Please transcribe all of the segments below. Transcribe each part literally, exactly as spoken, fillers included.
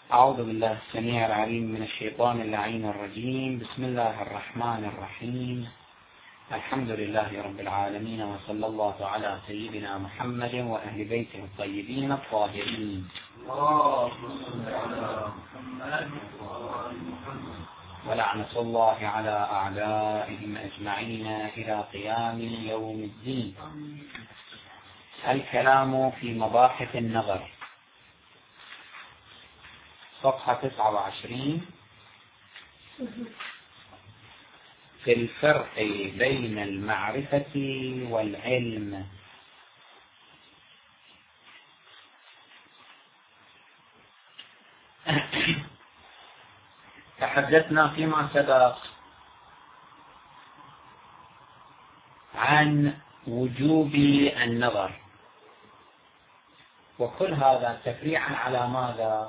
أعوذ بالله السميع العليم من الشيطان اللعين الرجيم. بسم الله الرحمن الرحيم. الحمد لله رب العالمين، وصلى الله على سيدنا محمد وأهل بيته الطيبين الطاهرين. ولعنة الله على أعدائهم أجمعين إلى قيام يوم الدين. الكلام في مباحث النظر، صفحة تسعة وعشرين. في الفرق بين المعرفة والعلم. تحدثنا فيما سبق عن وجوب النظر، وكل هذا تفريعا على ماذا؟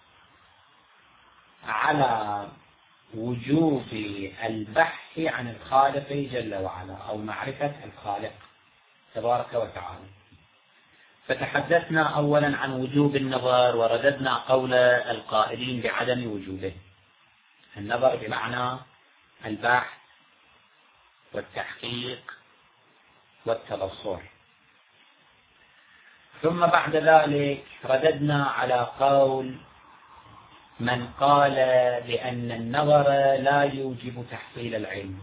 على وجوب البحث عن الخالق جل وعلا، أو معرفة الخالق تبارك وتعالى. فتحدثنا أولا عن وجوب النظر، ورددنا قول القائلين بعدم وجوبه. النظر بمعنى البحث والتحقيق والتبصر. ثم بعد ذلك رددنا على قول من قال بأن النظر لا يوجب تحصيل العلم.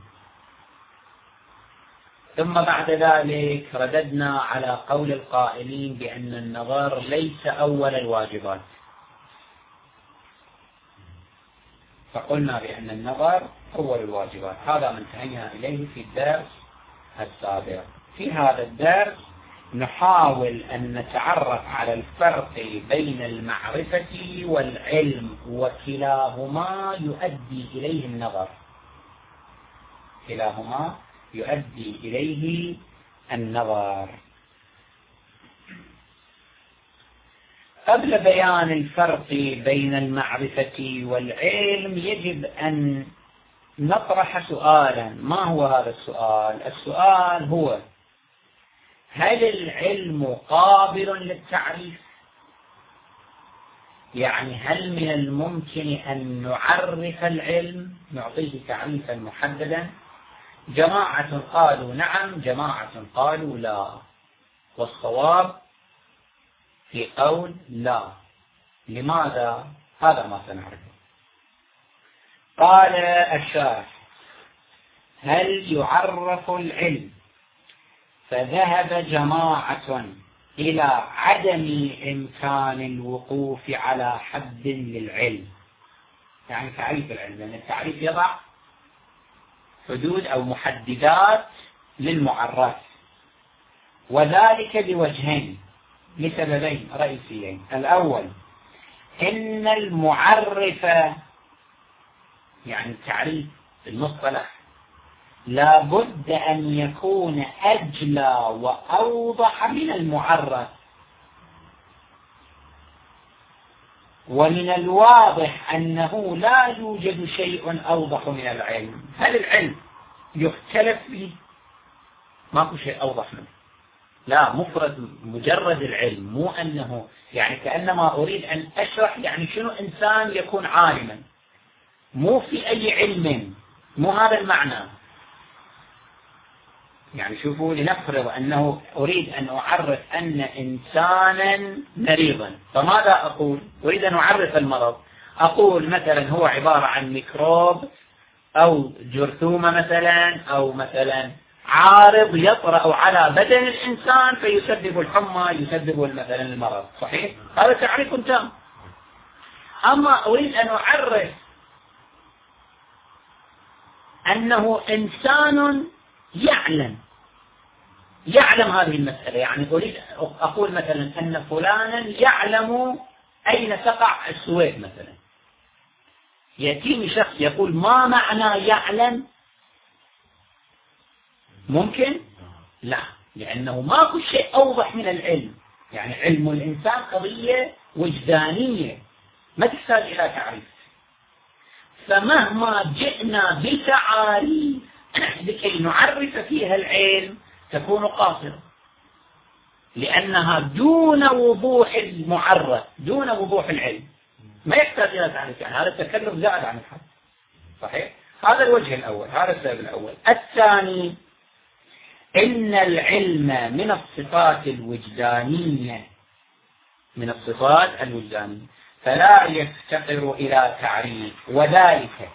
ثم بعد ذلك رددنا على قول القائلين بأن النظر ليس أول الواجبات، فقلنا بأن النظر أول الواجبات. هذا ما انتهينا إليه في الدرس السابق. في هذا الدرس نحاول أن نتعرف على الفرق بين المعرفة والعلم، وكلاهما يؤدي إليه النظر. كلاهما يؤدي إليه النظر. قبل بيان الفرق بين المعرفة والعلم يجب أن نطرح سؤالا. ما هو هذا السؤال؟ السؤال هو: هل العلم قابل للتعريف؟ يعني هل من الممكن أن نعرف العلم، نعطيه تعريفا محددا؟ جماعة قالوا نعم، جماعة قالوا لا، والصواب في قول لا. لماذا؟ هذا ما سنعرفه. قال الشارح: هل يعرف العلم؟ فذهب جماعة إلى عدم إمكان الوقوف على حد للعلم، يعني تعريف العلم، لأن التعريف يضع حدود أو محددات للمعرف، وذلك بوجهين، لسببين رئيسيين. الأول: إن المعرف، يعني التعريف المصطلح، لا بد أن يكون أجلى وأوضح من المعرف. ومن الواضح أنه لا يوجد شيء أوضح من العلم. هل العلم يختلف فيه؟ ماكو شيء أوضح منه. لا، مفرد مجرد العلم، مو أنه يعني كأنما أريد أن أشرح يعني شنو إنسان يكون عالما، مو في أي علم، مو هذا المعنى. يعني شوفوا، لنفرض أنه أريد أن أعرف أن إنسانا مريضا، فماذا أقول؟ أريد أن أعرف المرض. أقول مثلا هو عبارة عن ميكروب أو جرثومة مثلا، أو مثلا عارض يطرأ على بدن الإنسان فيسبب الحمى، يسبب مثلا المرض. صحيح؟ هذا تعريف تام. أما أريد أن أعرف أنه إنسان يعلم يعلم هذه المسألة، يعني أريد أقول مثلا أن فلانا يعلم أين تقع السويد مثلا. يأتيني شخص يقول: ما معنى يعلم؟ ممكن؟ لا، لأنه ماكو شيء أوضح من العلم. يعني علم الإنسان قضية وجدانية ما تحتاج إلى تعريف. فمهما جئنا بتعاريف لكي نعرف فيها العلم تكون قاصرة، لأنها دون وضوح المعرف، دون وضوح العلم. ما يحتاج إلى تعريف، يعني هذا التكلف زائد عن الحد. صحيح؟ هذا الوجه الأول، هذا السبب الأول. الثاني إن العلم من الصفات الوجدانية، من الصفات الوجدانية، فلا يفتقر إلى تعريف، وذلك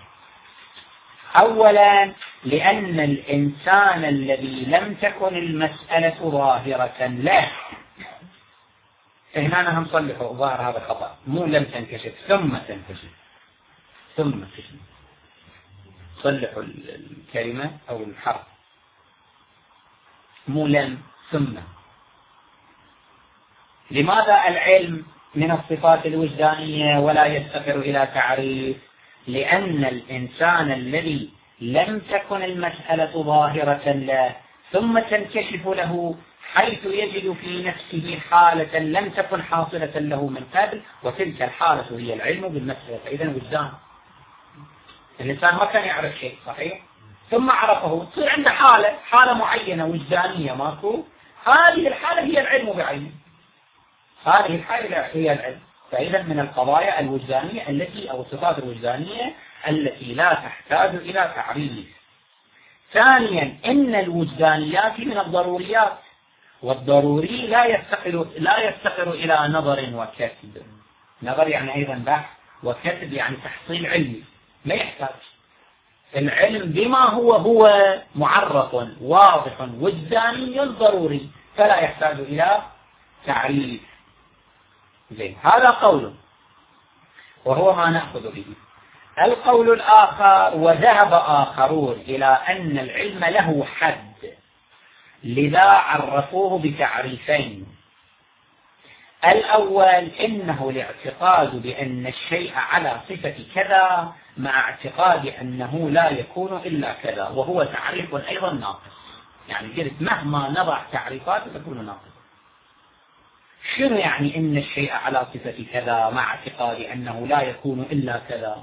أولا لأن الإنسان الذي لم تكن المسألة ظاهرة له، هنا نحن نصلح ظاهر هذا الخطأ، مو لم تنكشف ثم تنكشف، ثم تنكشف، صلحوا الكلمة أو الحرف، مو لم ثم. لماذا العلم من الصفات الوجدانية ولا يفتقر إلى تعريف؟ لأن الإنسان الذي لم تكن المسألة ظاهرة له ثم تنكشف له حيث يجد في نفسه حالة لم تكن حاصلة له من قبل، وتلك الحالة هي العلم بالمسألة. إذن وجدان، الإنسان ما كان يعرف شيء، صحيح؟ ثم عرفه، تصير عنده حالة حالة معينة وجدانية ماكو، هذه الحالة هي العلم بعينه، هذه الحالة هي العلم. فإذا من القضايا الوجدانية التي أو الصفات الوجدانية التي لا تحتاج إلى تعريف. ثانيا إن الوجدانيات من الضروريات، والضروري لا يفتقر لا يفتقر إلى نظر وكسب. نظر يعني أيضا بحث، وكسب يعني تحصيل علمي، ما يحتاج. العلم بما هو هو معرف واضح وجداني ضروري، فلا يحتاج إلى تعريف. زين، هذا قول وهو ما نأخذ به. القول الآخر، وذهب آخرون إلى أن العلم له حد، لذا عرفوه بتعريفين. الأول إنه الاعتقاد بأن الشيء على صفة كذا مع اعتقاد أنه لا يكون إلا كذا، وهو تعريف أيضا ناقص. يعني قلت مهما نضع تعريفات تكون ناقصة. شنو يعني إن الشيء على صفة كذا مع اعتقاد أنه لا يكون إلا كذا؟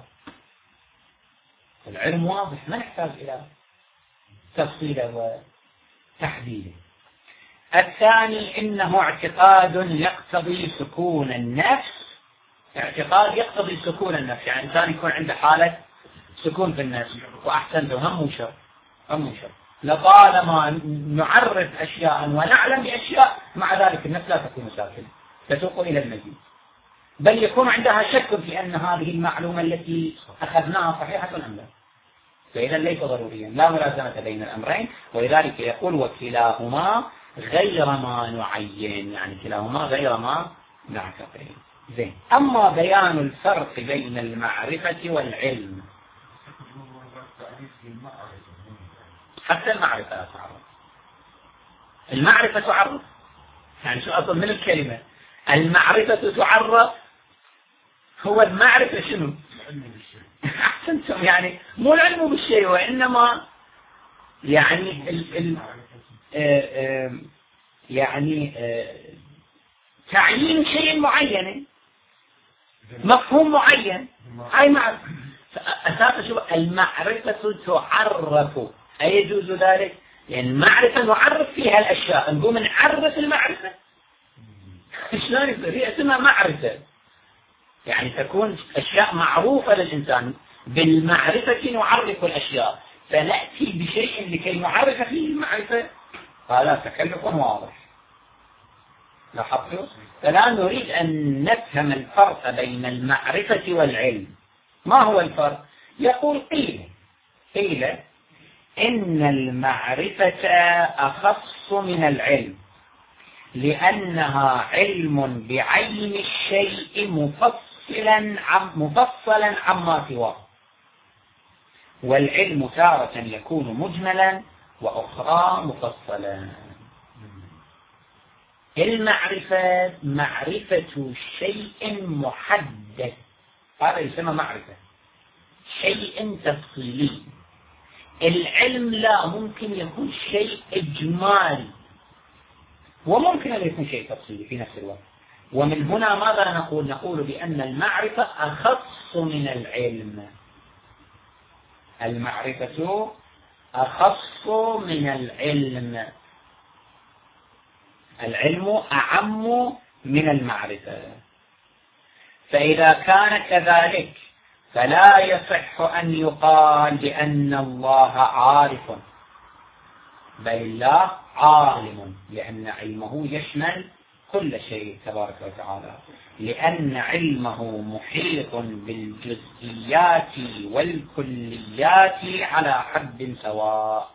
العلم واضح، ما نحتاج إلى تفصيله وتحديده. الثاني إنه اعتقاد يقتضي سكون النفس، اعتقاد يقتضي سكون النفس، يعني الإنسان يكون عنده حالة سكون في النفس. وأحسنته، هم وشر هم وشر لطالما نعرف أشياء ونعلم بأشياء مع ذلك النفس لا تكون ساكنة، تسوق إلى المزيد، بل يكون عندها شك في أن هذه المعلومة التي أخذناها صحيحة أم لا. فإذا ليس ضروريا، لا ملازمة بين الأمرين. ولذلك يقول وكلاهما غير ما نعين، يعني كلاهما غير ما نعتقد. زين، أما بيان الفرق بين المعرفة والعلم، حتى المعرفة لا تعرف. المعرفة تعرف، يعني شو أصل من الكلمة المعرفة تعرف؟ هو المعرفة شنو؟ أحسنتم، يعني مو العلم بالشيء، وإنما يعني ال ال آآ آآ يعني آآ تعيين شيء معين، مفهوم معين، هاي معرفة. أساسا شو المعرفة تعرف، أيجوز ذلك؟ لأن المعرفة نعرف فيها الأشياء، نقوم نعرف المعرفة، شلون يصير؟ هي اسمها معرفة، يعني تكون أشياء معروفة للإنسان، بالمعرفة نعرف الأشياء، فنأتي بشيء لكي نعرف فيه المعرفة، هذا تكلف واضح. لاحظتوا؟ فلا نريد أن نفهم الفرق بين المعرفة والعلم. ما هو الفرق؟ يقول قيل قيل إن المعرفة أخص من العلم، لأنها علم بعين الشيء مفصلا عم مفصلا عما سواه، والعلم تارة يكون مجملا وأخرى مفصلا. المعرفة معرفة شيء محدد، هذا يسمى معرفة، شيء تفصيلي. العلم لا، ممكن يكون شيء إجمالي وممكن أن يكون شيء تفصيلي في نفس الوقت. ومن هنا ماذا نقول؟ نقول بأن المعرفة أخص من العلم، المعرفة أخص من العلم، العلم أعم من المعرفة. فإذا كان كذلك فلا يصح أن يقال بأن الله عارف، بل الله عالم، لأن علمه يشمل كل شيء تبارك وتعالى، لأن علمه محيط بالجزئيات والكليات على حد سواء.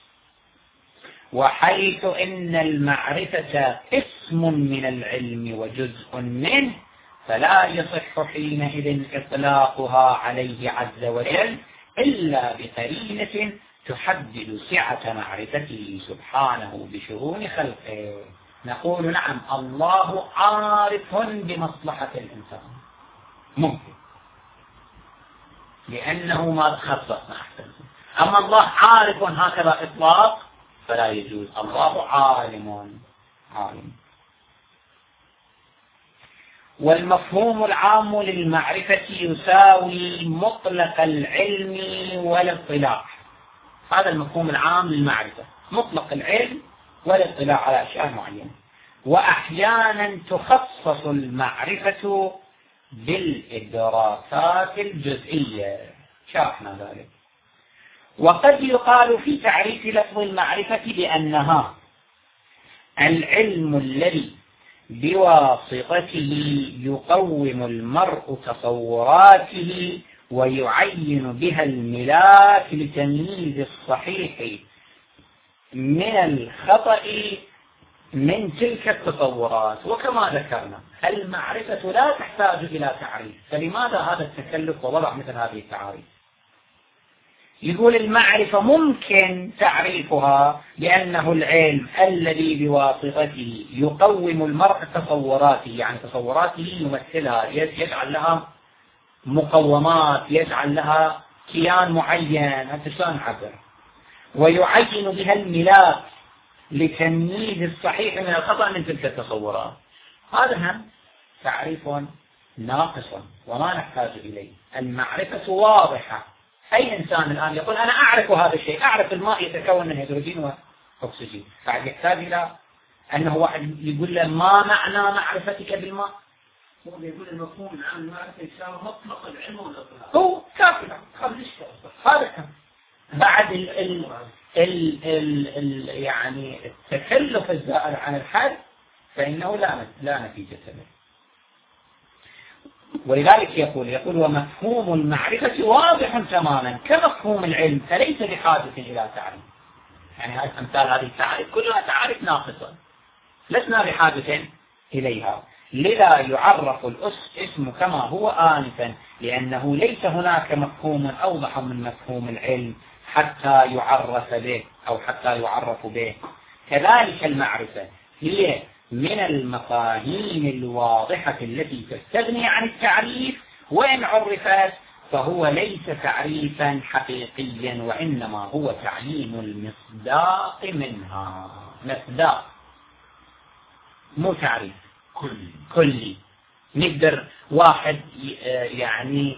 وحيث إن المعرفة قسم من العلم وجزء منه، فلا يصح حينئذ إطلاقها عليه عز وجل إلا بقرينة تحدد سعة معرفته سبحانه بشؤون خلقه. نقول نعم الله عارف بمصلحة الإنسان، ممكن، لأنه ما خصصنا أحسن. أما الله عارف هكذا إطلاق فلا يجوز، الله عالم عالم. والمفهوم العام للمعرفة يساوي مطلق العلم والاطلاع. هذا المفهوم العام للمعرفة، مطلق العلم والاطلاع على أشياء معينة. وأحيانا تخصص المعرفة بالإدراكات الجزئية، شرحنا ذلك. وقد يقال في تعريف لفظ المعرفة بأنها العلم الذي بواسطته يقوم المرء تصوراته ويعين بها الملاك لتمييز الصحيح من الخطأ من تلك التصورات. وكما ذكرنا المعرفة لا تحتاج إلى تعريف، فلماذا هذا التكلف ووضع مثل هذه التعاريف؟ يقول المعرفة ممكن تعريفها بأنه العلم الذي بواسطته يقوم المرء تصوراته، يعني تصوراته يمثلها، يجعل لها مقومات، يجعل لها كيان معين، أنت شلون نعبر، ويعين بها الملاك لتمييز الصحيح من الخطأ من تلك التصورات. هذا هم تعريف ناقص وما نحتاج إليه. المعرفة واضحة. أي إنسان الآن يقول أنا أعرف هذا الشيء، أعرف الماء يتكون من هيدروجين وأكسجين، بعد يحتاج إلى أنه واحد يقول له ما معنى معرفتك بالماء؟ هو يقول المفهوم العام المعرفة يساوي مطلق العلم والإطلاق. هو كافي، هذا كم. بعد ال ال ال ال ال يعني التكلف الزائد عن الحد فإنه لا لا نتيجة له. ولذلك يقول يقول ومفهوم المعرفة واضح تماما كمفهوم العلم، فليس بحاجة إلى تعريف. يعني هذه أمثال هذه التعريف كلها تعريف ناقصة، لسنا بحاجة إليها. لذا يعرف الاسم كما هو آنفا، لأنه ليس هناك مفهوم أوضح من مفهوم العلم حتى يعرف به أو حتى يعرف به. كذلك المعرفة هي من المفاهيم الواضحة التي تستغني عن التعريف، وإن عرفت فهو ليس تعريفا حقيقيا، وإنما هو تعيين المصداق منها. مصداق مو تعريف كلي. كلي نقدر واحد يعني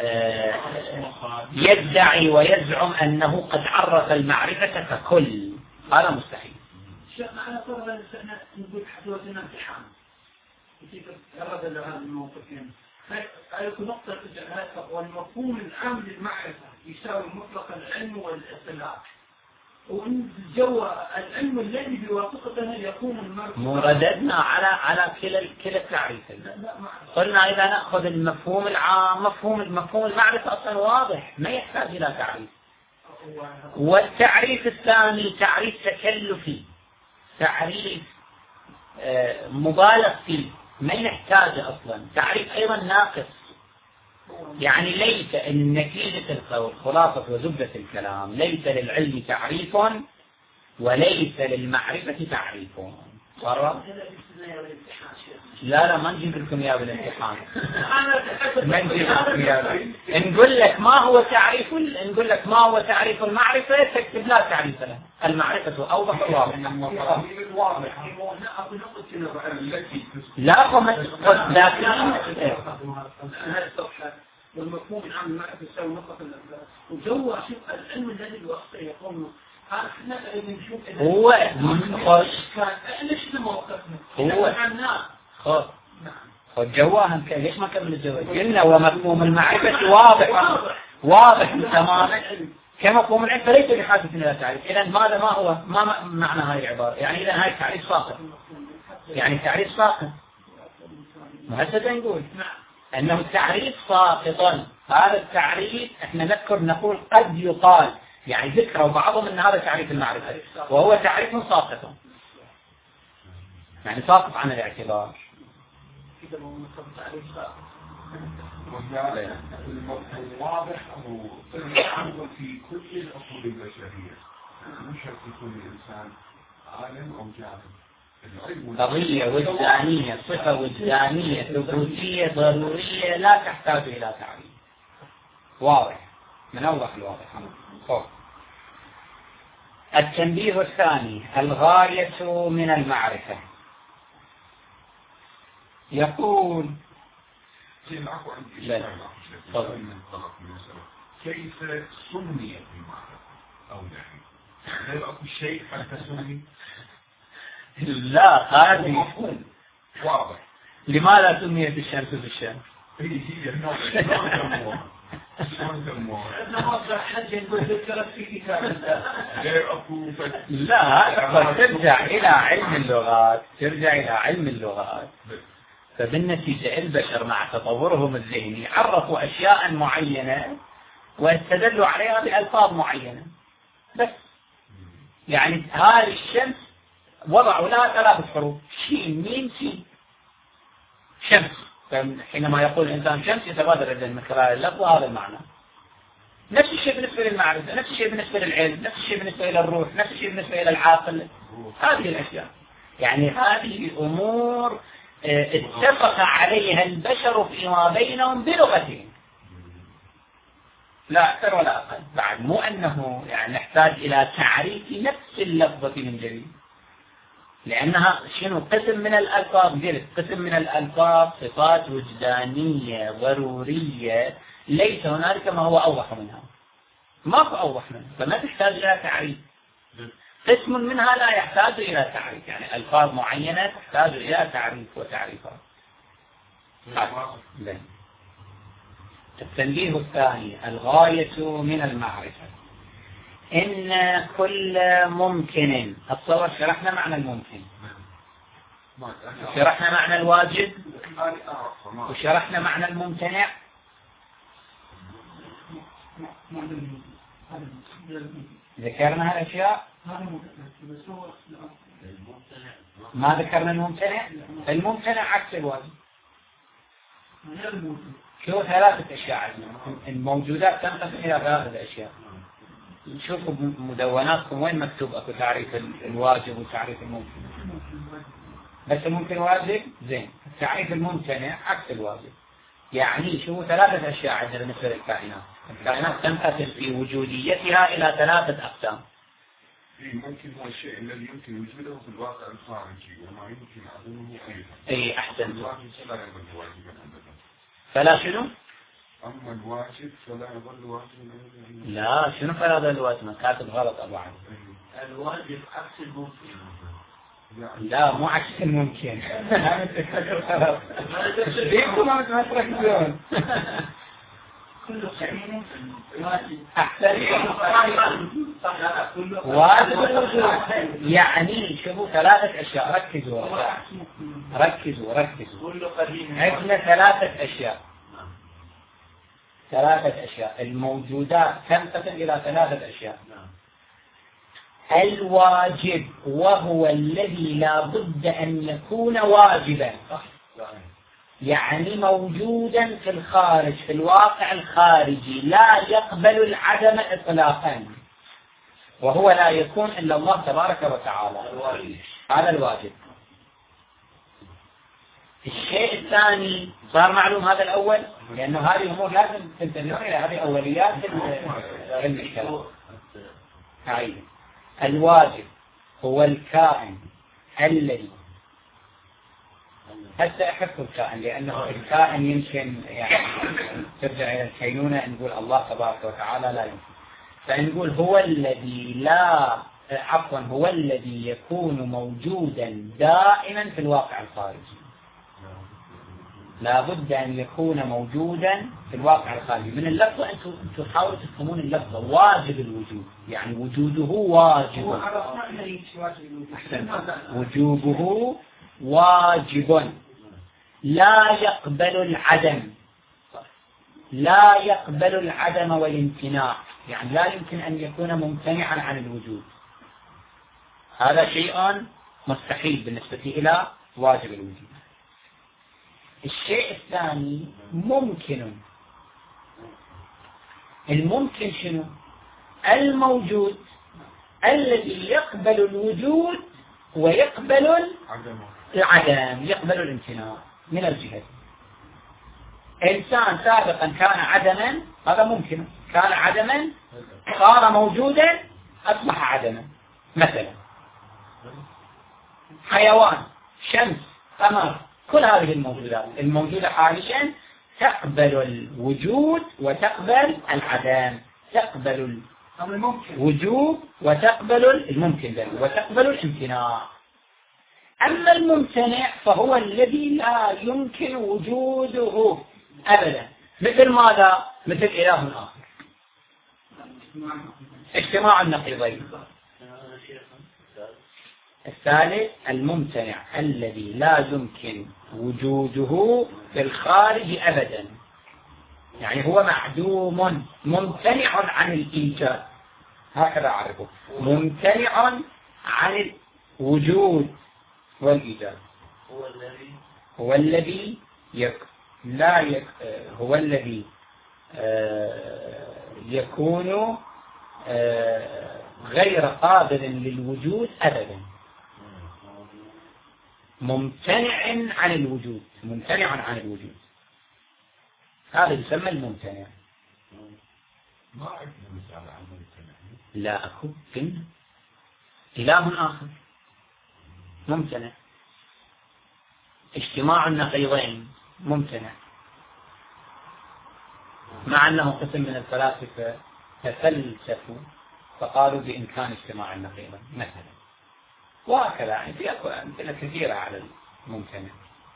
يدعي ويزعم أنه قد عرف المعرفة ككل، هذا مستحيل. أنا أقول نقول حدوثنا امتحان يتجرد لهذا الموقفين. هذه نقطة والمفهوم العام للمعرفة يساوي مطلق العلم والاطلاع، وإن جو العلم الذي بواسطته يقوم المرء. مرددنا على على كلا كلا التعريفين. قلنا إذا نأخذ المفهوم العام، مفهوم المفهوم المعرفة أصلا واضح ما يحتاج إلى تعريف. والتعريف الثاني تعريف تكلفي، تعريف مبالغ فيه ما يحتاج أصلا، تعريف أيضا ناقص. يعني ليس النتيجة القول خلاصة وزبدة الكلام، ليس للعلم تعريف وليس للمعرفة تعريف. صار لا لا ما نجيب لكم يا بالامتحان ما نجيب لكم يا. نقول لك ما هو تعريف، نقول لك ما هو تعريف المعرفة تكتب لا تعريف له. المعرفة أوضح واضح. لا هم لكن والمفهوم العام المعرفة يساوي مطلق الإطلاق. وجو شوف العلم الذي الواسطة يقوم احنا نشوف هو كان ليش موقفنا هو عنا خلاص. نعم والجواهم ليش ما كمل الجواب؟ قلنا ومفهوم المعرفة واضح واضح تماما كمفهوم العلم فليس بحاجة إلى تعريف. إذا ماذا ما هو ما معنى هذه العبارة؟ يعني إذا هاي التعريف ساقط، يعني التعريف ساقط. وهسه نقول أنه التعريف ساقطا. هذا التعريف احنا نذكر نقول قد يقال يعني ذكروا بعضهم أن هذا تعريف المعرفة وهو تعريف ساقط، يعني ساقط عن الاعتبار. واضح أنه في كل الأصول البشرية مش في كل إنسان عالم أو جاهل. قضية وجدانية، صفة وجدانية ثبوتية ضرورية لا تحتاج إلى تعريف. واضح من أوضح الواضح. طيب. التنبيه الثاني الغاية من المعرفة. يقول العفو عندي كيف سميت المعرفة أو نحن هل أكو شيء حتى سمي؟ لا هذه واضح. لماذا سميت الشمس بالشمس؟ هي هي النوع لا ترجع إلى علم اللغات ترجع إلى علم اللغات فبالنتيجة البشر مع تطورهم الذهني عرفوا أشياء معينة واستدلوا عليها بألفاظ معينة بس. يعني هذه الشمس وضعوا لها ثلاث حروف شين ميم سين شمس. حينما يقول الإنسان شمس يتبادر إلى من خلال اللفظ هذا المعنى. نفس الشيء بالنسبة للمعرفة، نفس الشيء بالنسبة للعلم، نفس الشيء بالنسبة إلى الروح، نفس الشيء بالنسبة إلى العاقل. هذه الأشياء يعني هذه أمور اتفق عليها البشر فيما بينهم بلغتهم لا أكثر ولا أقل. بعد مو أنه يعني نحتاج إلى تعريف نفس اللفظة من جديد لأنها شنو قسم من الألفاظ قلت قسم من الألفاظ صفات وجدانية ضرورية ليس هنالك ما هو أوضح منها ما هو أوضح منها فما تحتاج إلى تعريف. قسم منها لا يحتاج إلى تعريف يعني ألفاظ معينة تحتاج إلى تعريف وتعريفات. التنبيه الثاني الغاية من المعرفة. إن كل ممكن أتصور شرحنا معنى الممكن وشرحنا معنى الواجب وشرحنا معنى الممتنع. ذكرنا هالأشياء ما ذكرنا الممتنع. الممتنع عكس الواجب. شو ثلاثة أشياء عندنا الموجودات تنقسم إلى ثلاثة أشياء. شوفوا مدوناتكم وين مكتوب أكو تعريف الواجب وتعريف الممتنع. بس الممكن واجب زين. تعريف الممتنع عكس الواجب. يعني شو ثلاثة أشياء عندنا بالنسبة للكائنات. الكائنات تنقسم في وجوديتها إلى ثلاثة أقسام. ممكن هو الشيء الذي يمكن وجوده في الواقع الخارجي وما يمكن عدمه أيضا. أي أحسن. فلا شنو؟ أما الواجب فلا يظل واجبا. لا شنو فلا يظل واجبا؟ كاتب غلط أبو علي. الواجب عكس الممكن. لا مو عكس الممكن. ليكم ما تركزون. كل شيء أحسن. واجب يعني شوفوا ثلاثة أشياء ركزوا ركزوا ركزوا. عندنا ثلاثة أشياء ثلاثة أشياء الموجودات تنقسم إلى ثلاثة أشياء. الواجب وهو الذي لا بد أن يكون واجبا يعني موجودا في الخارج في الواقع الخارجي لا يقبل العدم إطلاقا وهو لا يكون إلا الله تبارك وتعالى. هذا الواجب. الشيء الثاني صار معلوم هذا الأول لأنه هذه أمور لازم تنتبهون إلى هذه أوليات علم الكلام. هاي الواجب هو الكائن الذي حتى أحب الكائن لأنه الكائن يمكن يعني ترجع إلى الكينونة نقول الله تبارك وتعالى لا يمكن فنقول هو الذي لا عفوا هو الذي يكون موجودا دائما في الواقع الخارجي. لا بد أن يكون موجودا في الواقع الخارجي. من اللفظة أنتم أنتم حاولوا تفهمون اللفظة واجب الوجود، يعني وجوده واجب. وجوبه واجب لا يقبل العدم، لا يقبل العدم والامتناع، يعني لا يمكن أن يكون ممتنعا عن الوجود. هذا شيء مستحيل بالنسبة إلى واجب الوجود. الشيء الثاني ممكن. الممكن شنو؟ الموجود الذي يقبل الوجود ويقبل العدم، يقبل الامتناع من الجهة. إنسان سابقا كان عدما، هذا ممكن، كان عدما صار موجودا أصبح عدما. مثلا حيوان، شمس، قمر، كل هذه الموجودات الموجودة حاليا تقبل الوجود وتقبل العدم، تقبل الوجود وتقبل الممكن وتقبل الامتناع. أما الممتنع فهو الذي لا يمكن وجوده أبدا. مثل ماذا؟ مثل إله آخر، اجتماع النقيضين. الثالث الممتنع الذي لا يمكن وجوده في الخارج أبدا، يعني هو معدوم ممتنع عن الإيجاد، هكذا أعرفه، ممتنع عن الوجود والإيجاد. هو الذي هو الذي يك لا يك هو الذي آه يكون آه غير قابل للوجود أبدا، ممتنع عن الوجود، ممتنع عن الوجود، هذا يسمى الممتنع. ما عندنا مثال عن الممتنع. لا أكو كن إله آخر ممتنع، اجتماع النقيضين ممتنع، مع أنه قسم من الفلاسفة تفلسفوا فقالوا بإمكان اجتماع النقيضين مثلا، وهكذا يعني في أمثلة كثيرة على الممتنع.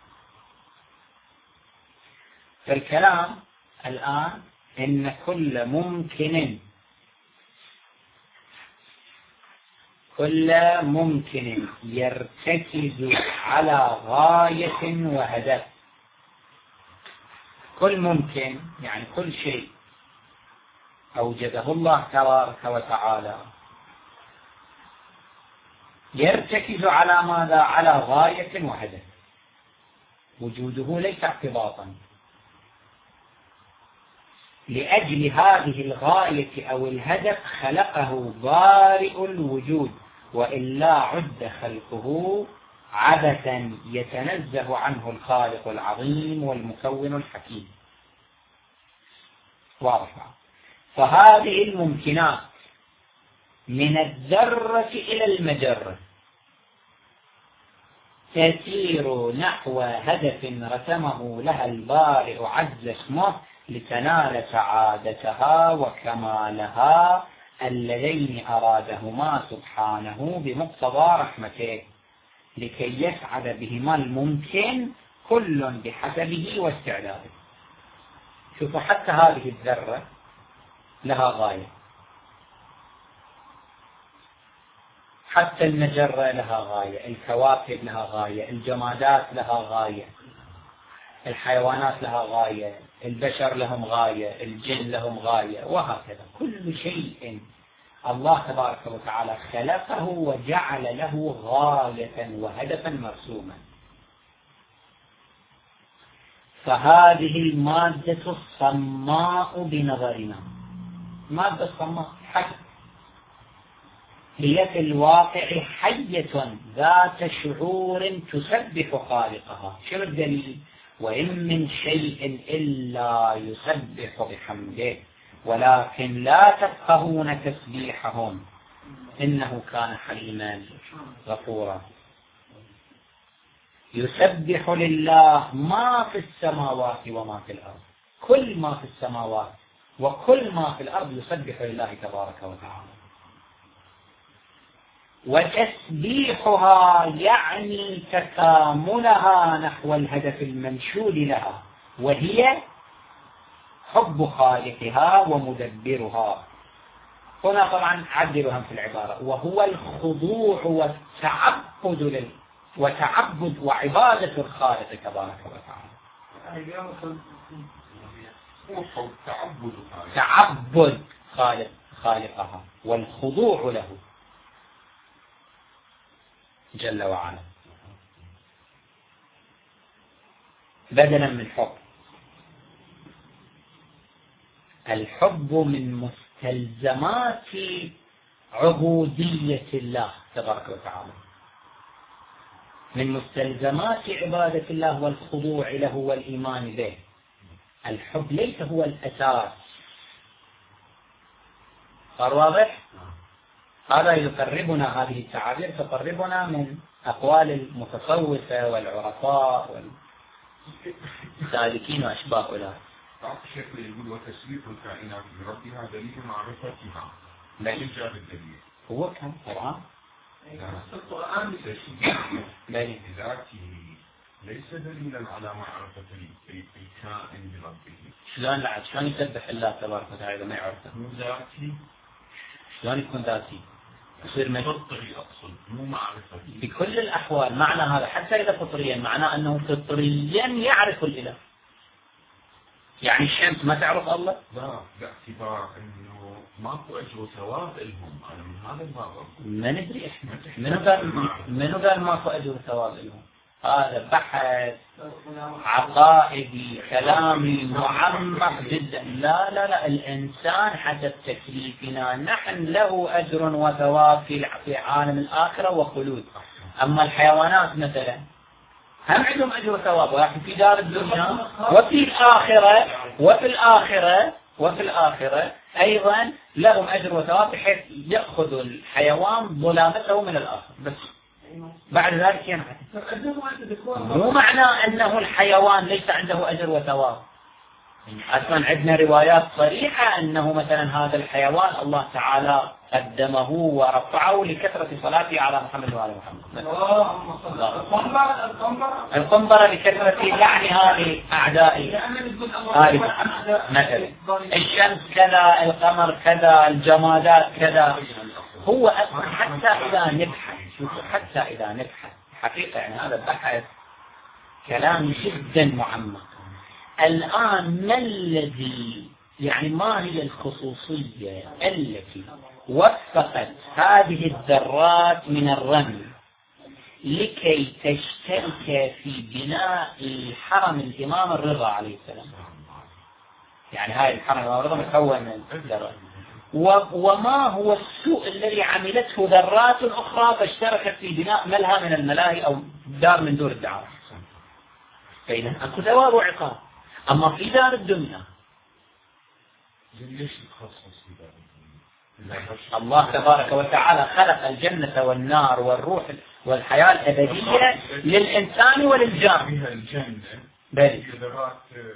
فالكلام الآن إن كل ممكن كل ممكن يرتكز على غاية وهدف. كل ممكن يعني كل شيء أوجده الله تبارك وتعالى يرتكز على ماذا؟ على غاية وهدف، وجوده ليس اعتباطا. لأجل هذه الغاية أو الهدف خلقه بارئ الوجود، وإلا عد خلقه عبثا يتنزه عنه الخالق العظيم والمكون الحكيم. واضح؟ فهذه الممكنات من الذرة إلى المجرة تسير نحو هدف رسمه لها البارئ عز اسمه لتنال سعادتها وكمالها اللذين أرادهما سبحانه بمقتضى رحمته، لكي يسعد بهما الممكن كل بحسبه واستعداده. شوفوا حتى هذه الذرة لها غاية، حتى المجرة لها غاية، الكواكب لها غاية، الجمادات لها غاية، الحيوانات لها غاية، البشر لهم غاية، الجن لهم غاية، وهكذا. كل شيء الله تبارك وتعالى خلقه وجعل له غاية وهدفا مرسوما. فهذه المادة الصماء بنظرنا، مادة الصماء حي، هي في الواقع حية ذات شعور تسبح خالقها. شو الدليل؟ وإن من شيء إلا يسبح بحمده ولكن لا تفقهون تسبيحهم إنه كان حليما غفورا. يسبح لله ما في السماوات وما في الأرض، كل ما في السماوات وكل ما في الأرض يسبح لله تبارك وتعالى. وتسبيحها يعني تكاملها نحو الهدف المنشود لها، وهي حب خالقها ومدبرها. هنا طبعا عدلهم في العبارة، وهو الخضوع والتعبد لل وتعبد وعبادة الخالق تبارك وتعالى. تعبد خالق خالقها والخضوع له جل وعلا بدلا من حب. الحب من مستلزمات عبودية الله تبارك وتعالى، من مستلزمات عبادة الله والخضوع له والإيمان به. الحب ليس هو الأساس. صار واضح؟ هذا يقربنا، هذه التعابير تقربنا من أقوال المتصوفة والعرفاء والسالكين وأشباه أولئك. بعض الشيخ يقول وتسبيح الكائنات بربها دليل معرفتها. لا يجاب الدليل. هو كان قرآن. القرآن بلي بذاته ليس دليلا على معرفة الكائن بربه. شلون لا شلون يسبح الله تبارك وتعالى إذا ما يعرفه؟ مو ذاتي. شلون يكون ذاتي؟ يصير فطري أقصد مو معرفة. بكل الأحوال معنى هذا حتى إذا فطريا معناه أنه فطريا يعرف الإله. يعني الشمس ما تعرف الله؟ لا، باعتبار انه ماكو اجر وثواب لهم. انا من هذا الباب ما ندري احنا منو قال منو قال ماكو اجر وثواب لهم؟ هذا بحث عقائدي كلامي معمق جدا. لا لا لا الانسان حسب تكليفنا نحن له اجر وثواب في في عالم الاخره وخلود. اما الحيوانات مثلا هم عندهم أجر وثواب، ولكن في دار الدنيا وفي الآخرة وفي الآخرة وفي الآخرة أيضا لهم أجر وثواب، بحيث يأخذ الحيوان ظلامته من الآخر. بس بعد ذلك ينعكس. مو معنى أنه الحيوان ليس عنده أجر وثواب. أصلا عندنا روايات صريحة أنه مثلا هذا الحيوان الله تعالى قدمه ورفعه لكثرة صلاته على محمد وعلى محمد. القنبرة لكثرة لعن هذه أعدائي. مثلا الشمس كذا، القمر كذا، الجمادات كذا. هو أصلا حتى إذا نبحث حتى إذا نبحث حقيقة يعني هذا البحث كلام جدا معمق. الآن ما الذي يعني ما هي الخصوصية التي وفقت هذه الذرات من الرمل لكي تشترك في بناء حرم الإمام الرضا عليه السلام؟ يعني هاي الحرم الإمام الرضا مكون من ذرات، وما هو السوء الذي عملته ذرات أخرى فاشتركت في بناء ملهى من الملاهي أو دار من دور الدعارة؟ فإذا أكو ثواب وعقاب. أما في دار الدنيا ليش يتخصص في دار الدنيا؟ الله تبارك وتعالى خلق الجنة والنار والروح والحياة الأبدية للإنسان وللجان. فيها الجنة بلي ذرات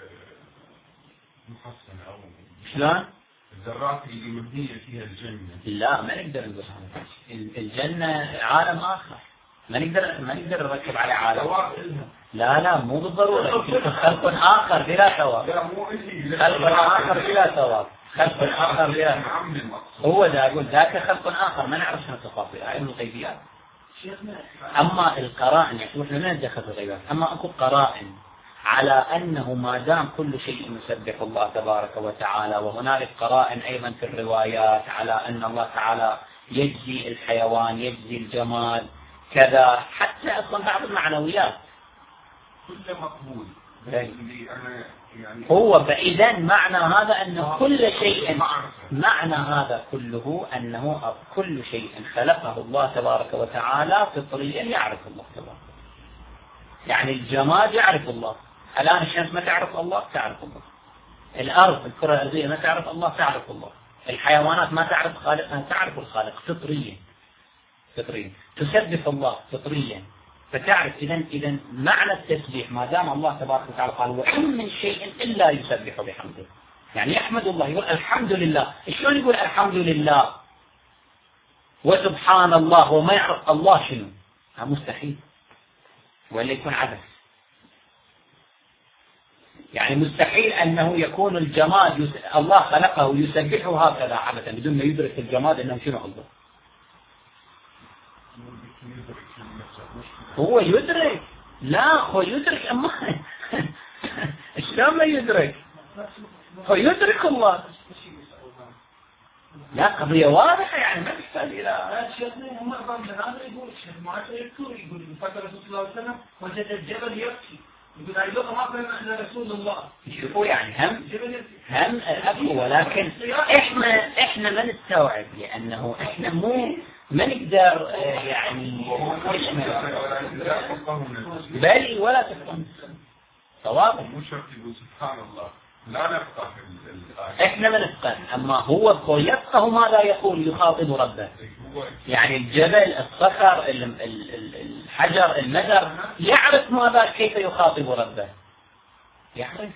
محسنة أو شلون؟ الذرات اللي مبنية فيها الجنة. لا ما نقدر نقول الجنة عالم آخر، ما نقدر ما نقدر نركب على عالم. لا لا مو بالضرورة، يمكن خلق آخر بلا ثواب. خلق آخر بلا ثواب، خلق آخر بلا. هو ذا أقول ذاك خلق آخر ما نعرف شنو تفاصيل علم الغيبيات. أما القرائن يعني نحن لا ندخل في الغيبيات، أما أكو قرائن على أنه ما دام كل شيء يسبح الله تبارك وتعالى، وهنالك قرائن أيضا في الروايات على أن الله تعالى يجزي الحيوان يجزي الجمال كذا، حتى أصلا بعض المعنويات كله مقبول. اللي أنا يعني هو فإذا معنى هذا أن كل شيء معنى هذا كله أنه كل شيء خلقه الله تبارك وتعالى فطريا يعرف الله تبارك. يعني الجماد يعرف الله. الآن الشمس ما تعرف الله، تعرف الله. الأرض الكرة الأرضية ما تعرف الله، تعرف الله. الحيوانات ما تعرف خالقها، تعرف الخالق فطريا فطريا. تسبح الله فطريا. فتعرف إذن إذن معنى التسبيح ما دام الله تبارك وتعالى قال وإن من شيء إلا يسبح بحمده، يعني يحمد الله، يقول الحمد لله. شلون يقول الحمد لله؟ وسبحان الله وما يعرف الله شنو، هذا مستحيل، ولا يكون عبث. يعني مستحيل أنه يكون الجماد يس... الله خلقه ويسبحه هكذا عبثا بدون ما يدرك الجماد أنه شنو الله. هو يدرك، لا هو يدرك، أما شلون ما يدرك؟ هو يدرك الله. لا قضية واضحة، يعني ما تحتاج إلى شيخنا. هم بعض هذا يقول الشيخ معاذ يذكر يقول بفترة الرسول صلى الله عليه وسلم وجد الجبل يبكي، يقول هاي لغة ما فهم أن رسول الله. شوفوا يعني هم هم أكو، ولكن إحنا إحنا ما نستوعب، لأنه إحنا مو ما نقدر يعني بل ولا تفهم صواب. مو شرط يقول سبحان الله، لا نفقه الآية. إحنا ما نفقه، أما هو هو يفقه ماذا يقول، يخاطب ربه. يعني الجبل، الصخر، الحجر، المدر يعرف ماذا كيف يخاطب ربه، يعرف.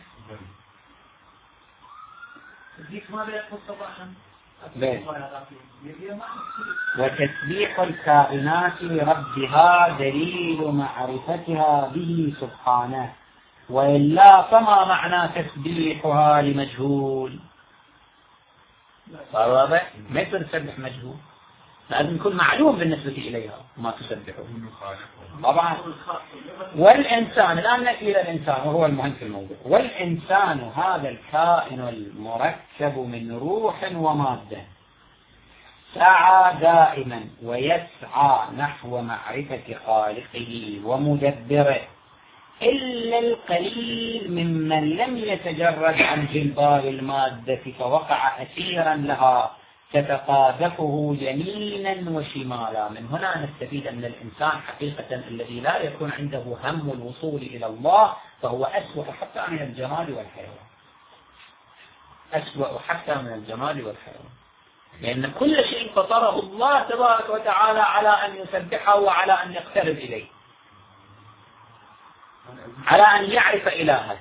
ماذا يقول صباحا؟ وتسبيح الكائنات لربها دليل معرفتها به سبحانه، وإلا فما معنى تسبيحها لمجهول؟ صار واضح؟ ما يصير تسبح مجهول، لازم يكون معلوم بالنسبة إليها ما تسبحه طبعا. والإنسان، الآن نأتي إلى الإنسان وهو المهم في الموضوع. والإنسان هذا الكائن المركب من روح ومادة سعى دائما ويسعى نحو معرفة خالقه ومدبره، إلا القليل ممن لم يتجرد عن جلباب المادة فوقع أسيرا لها تتقاذفه يمينا وشمالا. من هنا نستفيد أن الإنسان حقيقة الذي لا يكون عنده هم الوصول إلى الله فهو أسوأ حتى من الجمال والحيوان، أسوأ حتى من الجمال والحيوان، لأن كل شيء فطره الله تبارك وتعالى على أن يسبحه وعلى أن يقترب إليه، على أن يعرف إلهه.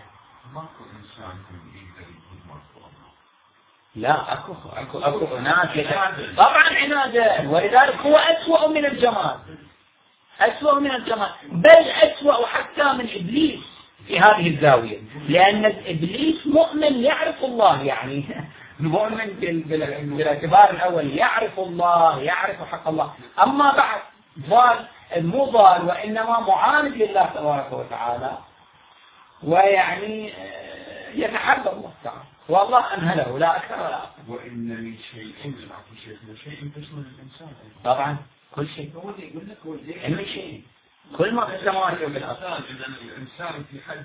لا أكو أكو أكو ناس طبعا عنادا، ولذلك هو أسوأ من الجمال، أسوأ من الجمال، بل أسوأ حتى من إبليس في هذه الزاوية، لأن إبليس مؤمن يعرف الله، يعني مؤمن بالاعتبار الأول يعرف الله، يعرف حق الله، أما بعد ضال مو ضال وإنما معاند لله تبارك وتعالى، ويعني يتحدى الله تعالى، والله أنهله لا أكثر ولا أقل. وإن من شيء شيء تشمل الإنسان طبعا كل شيء، من شيء كل ما في السماوات وفي الأرض. الإنسان في حد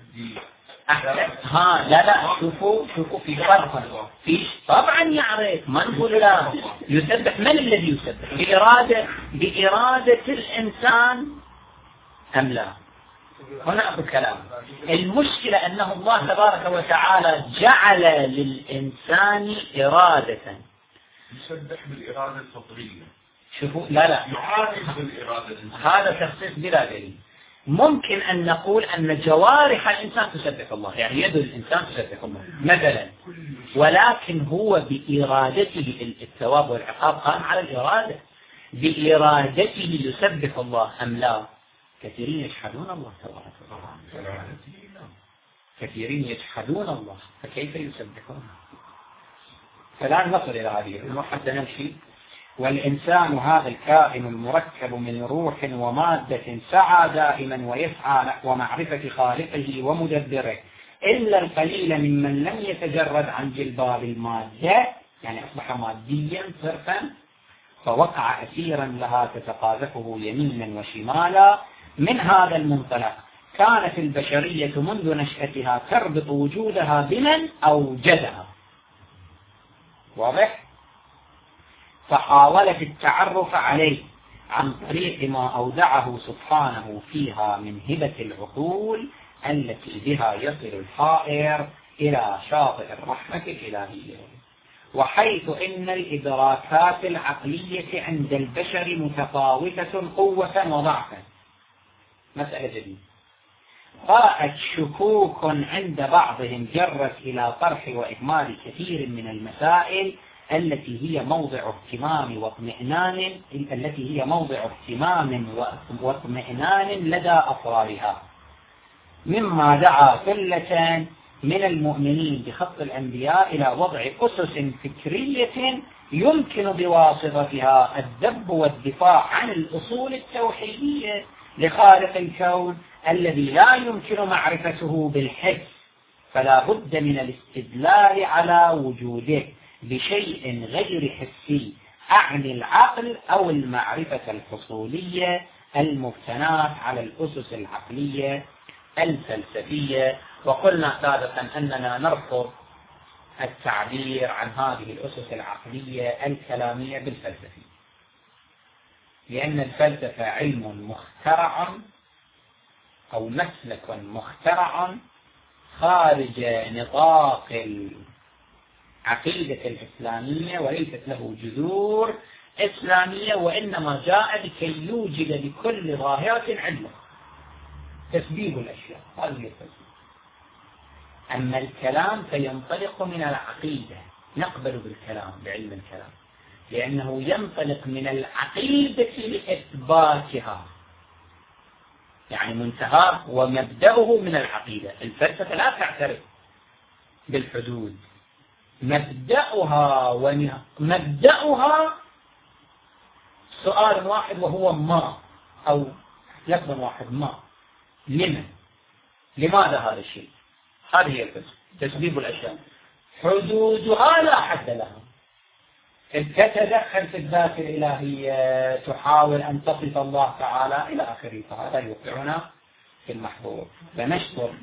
ها لا لا شوفوا شوفوا في فرق في طبعا يعرف، ما نقول لا يسبح. من الذي يسبح؟ بإرادة بإرادة الإنسان أم لا؟ هنا أبو كلام. المشكلة أنه الله تبارك وتعالى جعل للإنسان إرادة، يسبح بالإرادة الفطرية. شوفوا لا لا يعارض بالإرادة، هذا تخصيص بلا دليل. ممكن أن نقول أن جوارح الإنسان تسبح الله، يعني يد الإنسان تسبح الله مثلا، ولكن هو بإرادته الثواب والعقاب قام على الإرادة، بإرادته يسبح الله أم لا؟ كثيرين يجحدون الله تبارك وتعالى، كثيرين يجحدون الله، فكيف يسبحون؟ فالآن نصل إلى هذه الأمور حتى نمشي. والإنسان هذا الكائن المركب من روح ومادة سعى دائما ويسعى نحو معرفة خالقه ومدبره، إلا القليل ممن لم يتجرد عن جلباب المادة، يعني أصبح ماديا صرفا، فوقع أسيرا لها تتقاذفه يمينا وشمالا. من هذا المنطلق كانت البشرية منذ نشأتها تربط وجودها بمن أوجدها، واضح؟ فحاولت التعرف عليه عن طريق ما أودعه سبحانه فيها من هبة العقول التي بها يصل الحائر إلى شاطئ الرحمة الإلهية. وحيث إن الإدراكات العقلية عند البشر متفاوتة قوة وضعفا، مسألة جديدة، طرأت شكوك عند بعضهم جرت إلى طرح وإهمال كثير من المسائل التي هي موضع اهتمام واطمئنان التي هي موضع اهتمام واطمئنان لدى أفرادها، مما دعا ثلة من المؤمنين بخط الأنبياء إلى وضع أسس فكرية يمكن بواسطتها الذب والدفاع عن الأصول التوحيدية لخالق الكون الذي لا يمكن معرفته بالحس، فلا بد من الاستدلال على وجوده بشيء غير حسي، أعني العقل أو المعرفة الحصولية المبتناة على الأسس العقلية الفلسفية. وقلنا سابقا أننا نرفض التعبير عن هذه الأسس العقلية الكلامية بالفلسفة، لأن الفلسفة علم مخترع أو مسلك مخترع خارج نطاق العقيدة الإسلامية وليست له جذور إسلامية، وإنما جاء لكي يوجد لكل ظاهرة علم، تسبيب الأشياء، هذه الفلسفة. أما الكلام فينطلق من العقيدة، نقبل بالكلام بعلم الكلام لأنه ينطلق من العقيدة لإثباتها، يعني منتهى ومبدأه من العقيدة. الفلسفة لا تعترف بالحدود، مبدأها ومبدأها سؤال واحد وهو ما، أو لفظ واحد ما، لمن، لماذا هذا الشيء؟ هذه هي الفلسفة، تسبيب الأشياء. حدودها لا حد لها، تتدخل في الذات الإلهية، تحاول أن تصف الله تعالى إلى آخره، فهذا يوقعنا في المحظور. فنشكر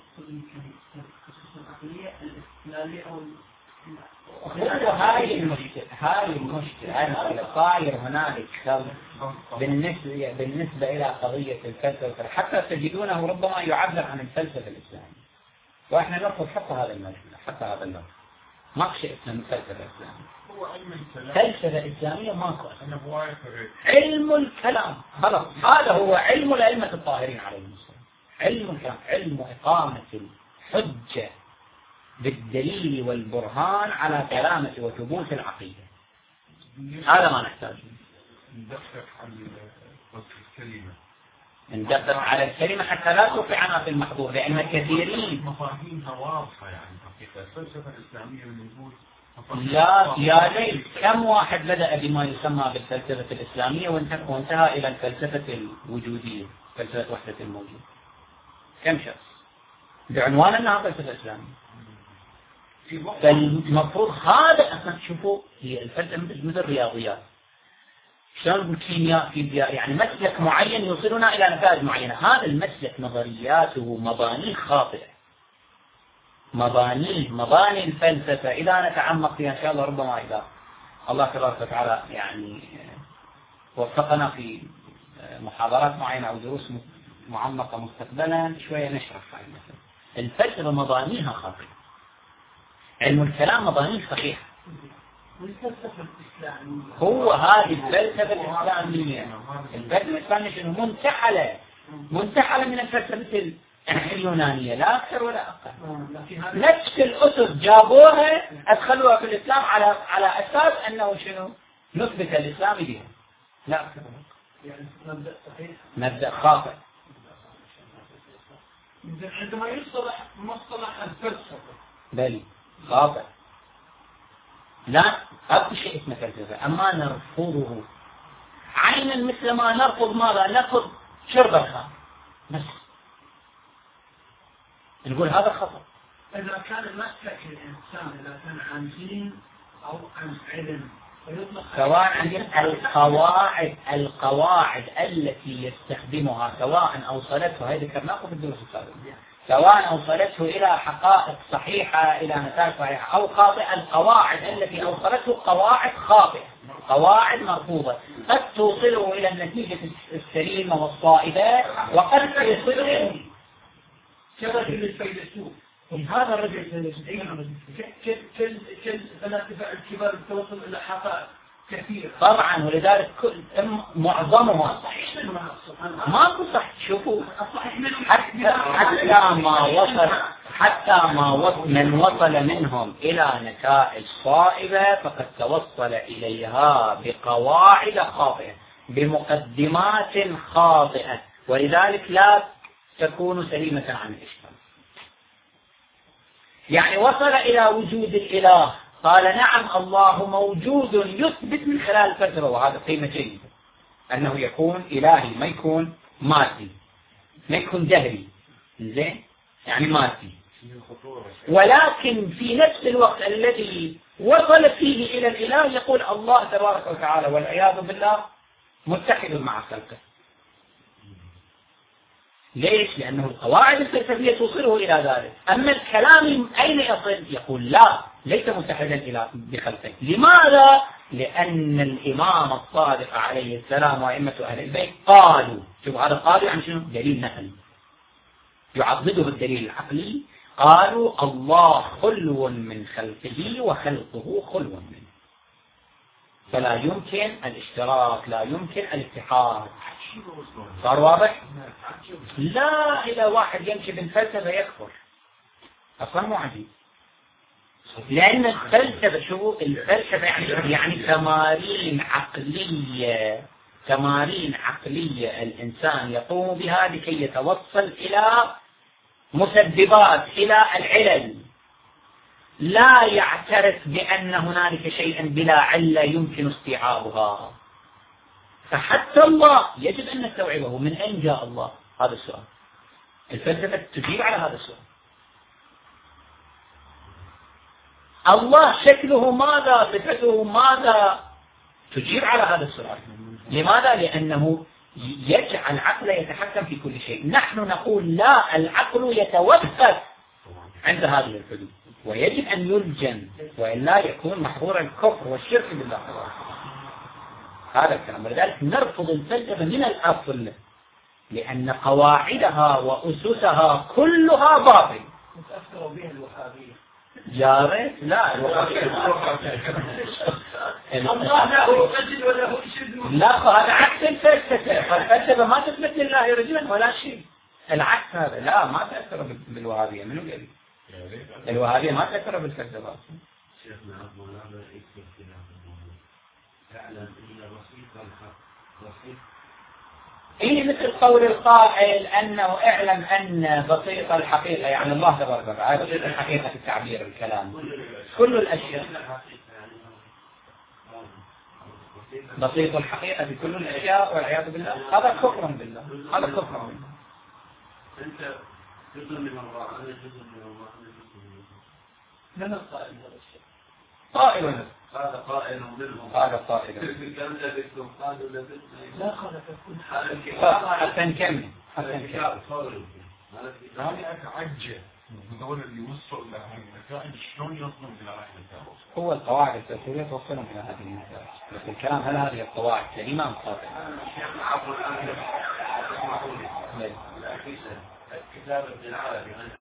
هاي المشكلة، هاي المشكلة المشكلة صاير هنالك خلط بالنسبة بالنسبة إلى قضية الفلسفة، حتى تجدونه ربما يعبر عن الفلسفة الإسلامية، وإحنا نرفض حتى هذا المجموعة، حتى هذا اللفظ. ما شيء اسمه فلسفة إسلامية. فلسفة إسلامية ماكو. علم الكلام خلاص، هذا هو علم الأئمة الطاهرين عليهم السلام. علم الكلام، علم إقامة الحجة بالدليل والبرهان على سلامة وثبوت العقيدة. هذا ما نحتاجه. ندقق على الكلمة، ندقق على الكلمة حتى لا توقعنا في المحظور، لأن كثيرين مفاهيمها واضحة. يعني حقيقة الفلسفة الإسلامية من وجود لا يا ليت كم واحد بدأ بما يسمى بالفلسفة الإسلامية وانتهى إلى الفلسفة الوجودية، فلسفة وحدة الموجود. كم شخص بعنوان أنها فلسفة إسلامية؟ فالمفروض هذا أصلا تشوفوا هي الفلسفة مثل الرياضيات، شلون الكيمياء فيزياء، يعني مسلك معين يوصلنا إلى نتائج معينة. هذا المسلك نظرياته مبانيه خاطئة، مبانيه مباني الفلسفة إذا نتعمق فيها إن شاء الله، ربما إذا الله تبارك وتعالى يعني وفقنا في محاضرات معينة أو دروس معمقة مستقبلا شوية نشرح هذه المسألة. الفلسفة مبانيها خاطئة، علم الكلام مبانيه صحيحة. والفلسفة الإسلامية هو هذه الفلسفة الإسلامية، الفلسفة الإسلامية شنو؟ منتحلة، منتحلة من الفلسفة اليونانية، لا أكثر ولا أقل. نفس الأسس جابوها أدخلوها في الإسلام على على أساس أنه شنو؟ نثبت الإسلام بها، لا أكثر. يعني مبدأ صحيح، مبدأ خاطئ. عندما يصطلح مصطلح الفلسفة بل خاطئ، لا أكو شيء اسمه فلسفة، أما نرفضه عينا مثل ما نرفض ماذا؟ نرفض شرب الخمر بس نقول هذا خطأ. إذا كان مسلك الإنسان إذا كان عن دين أو عن علم سواء عندنا القواعد القواعد التي يستخدمها سواء أوصلته، هذه ذكرناها في الدروس السابقة، سواء أوصلته إلى حقائق صحيحة إلى نتائج صحيحة أو خاطئة، القواعد التي أوصلته قواعد خاطئة، قواعد مرفوضة، قد توصله إلى النتيجة السليمة والصائبة وقد توصله كرجل الفيلسوف. هذا الرجل كل كل كل فلاسفة الكبار توصل إلى حقائق كثيرة طبعا، ولذلك كل معظمها ماكو صح. شوفوا حتى حتى ما وصل حتى ما وصل من وصل منهم إلى نتائج صائبة فقد توصل إليها بقواعد خاطئة بمقدمات خاطئة، ولذلك لا تكون سليمة عن الإشكال. يعني وصل إلى وجود الإله، قال نعم الله موجود، يثبت من خلال الفلسفة، وهذا قيمة جيدة أنه يكون إلهي، ما يكون مادي، ما يكون دهري، زين يعني مادي. ولكن في نفس الوقت الذي وصل فيه إلى الإله يقول الله تبارك وتعالى والعياذ بالله متحد مع خلقه. ليش؟ لأنه القواعد الفلسفية توصله إلى ذلك. أما الكلام أين يصل؟ يقول لا، ليس متحدا بخلقه. لماذا؟ لأن الإمام الصادق عليه السلام وأئمة أهل البيت قالوا، شوف هذا قالوا عن شنو؟ دليل نقلي يعضده الدليل العقلي. قالوا الله خلو من خلقه وخلقه خلو منه، فلا يمكن الاشتراك، لا يمكن الاتحاد. صار واضح؟ لا، إذا واحد يمشي بالفلسفة يكفر أصلا، مو عجيب. لأن الفلسفة شو الفلسفة يعني يعني تمارين عقلية، تمارين عقلية الإنسان يقوم بها لكي يتوصل إلى مسببات، إلى العلل. لا يعترف بأن هنالك شيئا بلا علة يمكن استيعابها. فحتى الله يجب أن نستوعبه. من أين جاء الله؟ هذا السؤال. الفلسفة تجيب على هذا السؤال. الله شكله ماذا؟ صفته ماذا؟ تجيب على هذا السؤال. لماذا؟ لأنه يجعل العقل يتحكم في كل شيء. نحن نقول لا، العقل يتوقف عند هذه الحدود ويجب أن يلجم، وإلا يكون محظور الكفر والشرك بالله. هذا الكلام. ولذلك نرفض الفلسفة من الأصل، لأن قواعدها وأسسها كلها باطل. متأثر بها الوهابية. جارت؟ لا، الوهابية الله له أجل وله شد. لا، هذا عكس الفلسفة. فالفلسفة ما تثبت لله رجلا ولا شيء. العكس هذا. لا، ما تأثر بالوهابية. منو قال؟ الوهابية ما تأثر بالفلسفة. شيخنا مولانا يكتب خلاف الموضوع. اعلم ان بسيط الحق بسيط. إيه مثل قول القائل أنه اعلم أن بسيط الحقيقة، يعني الله تبارك وتعالى بسيط الحقيقة في التعبير الكلام. كل الأشياء بسيط الحقيقة في كل الأشياء والعياذ بالله. هذا كفر بالله. هذا كفر بالله. أنت جزء من الله، أنا جزء من الله، أنا جزء من الله. من القائل هذا الشيء؟ قائل. هذا قائل منهم. هذا قائل. كم لبثتم؟ قالوا لبثنا. لا قال فكن. حتى نكمل. حتى نكمل. أنا أتعجب من دول اللي وصلوا إلى هذه النتائج شلون يصلون إلى هذه النتائج. هو القواعد الفلسفية توصلهم إلى هذه النتائج، بس الكلام هل هذه القواعد سليمة أم خاطئة؟ الكتاب ابن العربي